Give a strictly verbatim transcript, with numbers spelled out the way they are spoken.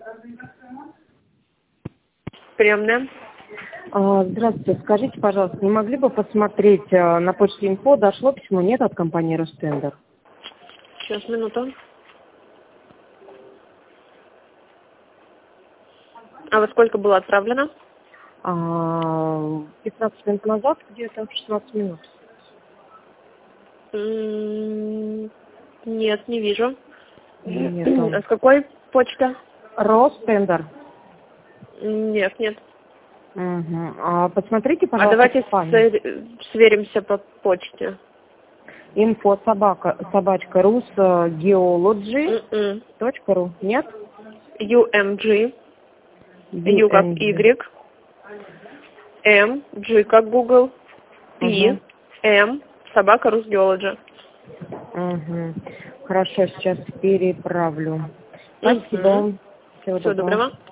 Приемная. А, Здравствуйте, скажите, пожалуйста, не могли бы посмотреть а, на почте инфо, дошло письмо, нет, от компании Ростендер? Сейчас, минуту. А во сколько было отправлено? А, пятнадцать минут назад, где-то шестнадцать минут. М, Нет, не вижу. Нету. А с какой почты? Ростендер. Нет, нет. Угу. А, посмотрите, А пожалуйста, давайте в спаме. свер- сверимся по почте. Инфо собака, собачка рус, геологи М-м. точка ру. Нет? ю эм джи. ю U как эм джи. Y. M. G как Google. P. Угу. M. Собака Русгеологи. Угу. Хорошо, сейчас переправлю. Угу. Спасибо. Всего Всего доброго. доброго.